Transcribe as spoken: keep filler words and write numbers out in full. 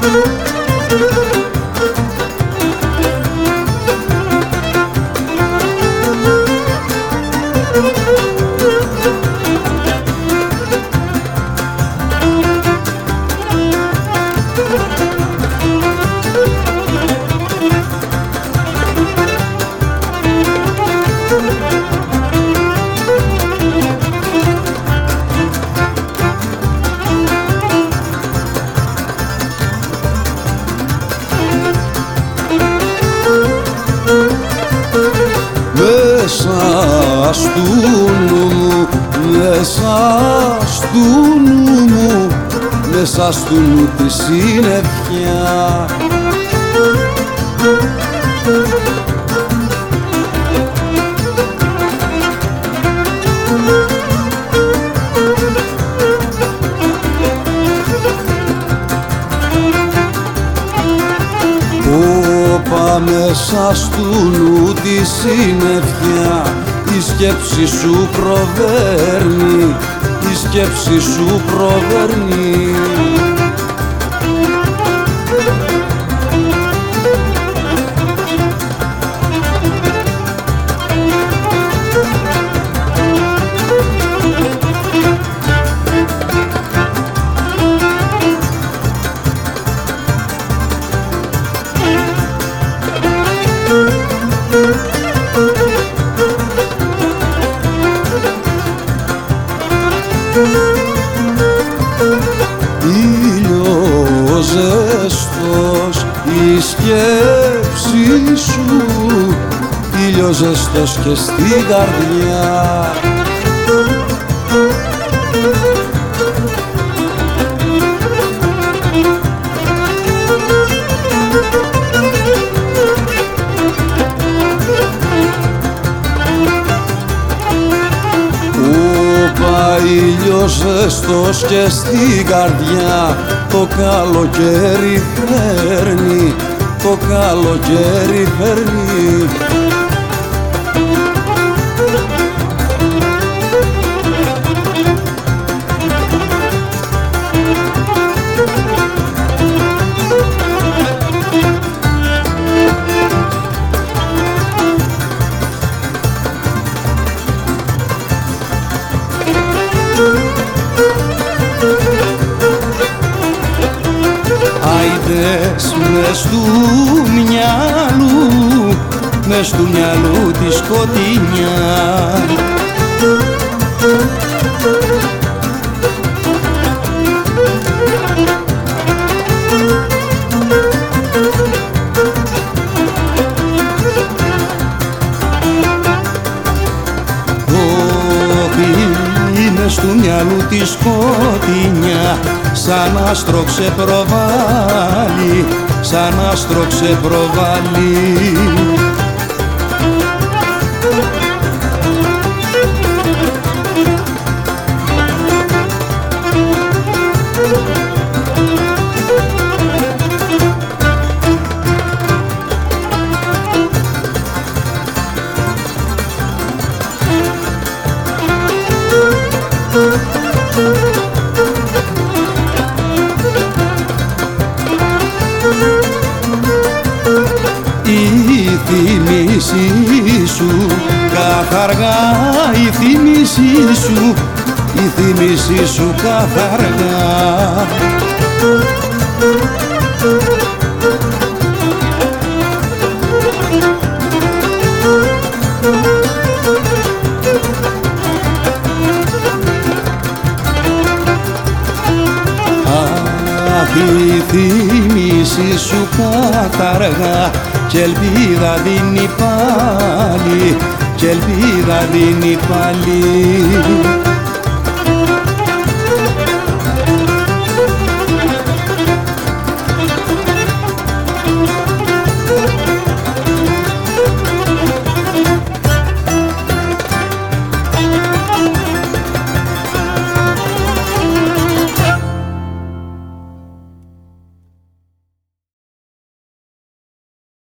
Μέσα στου νου μου, μέσα στου νου μου, μέσα στου νου τη συννεφιά. Όπα μέσα στου νου τη συννεφιά, η σκέψη σου προβέρνει, η σκέψη σου προβέρνει. Ήλιος ζεστός η σκέψη σου, ήλιος ζεστός και στην καρδιά. Ήλιος ζεστός και στην καρδιά, το καλοκαίρι φέρνει, το καλοκαίρι φέρνει. Άιντες μες του μυαλού, μες του μυαλού τη σκοτεινιά. Μες του μυαλού τη σκοτεινιά, σαν άστρο ξεπροβάλλει, σαν άστρο ξεπροβάλλει. Η θύμηση σου καθαργά, η θύμηση σου, η θύμηση σου καθαργά. Αχ, η θύμηση σου καθαργά, κι ελπίδα δίνει πάλι, κι ελπίδα δίνει πάλι.